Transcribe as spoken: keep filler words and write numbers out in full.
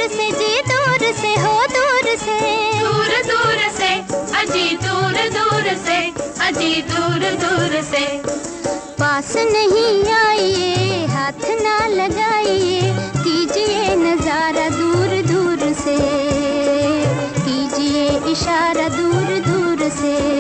से जी दूर से हो दूर से, दूर दूर से अजी दूर दूर से, अजी दूर दूर से। पास नहीं आइए हाथ ना लगाइए, कीजिए नजारा दूर दूर से, कीजिए इशारा दूर दूर से।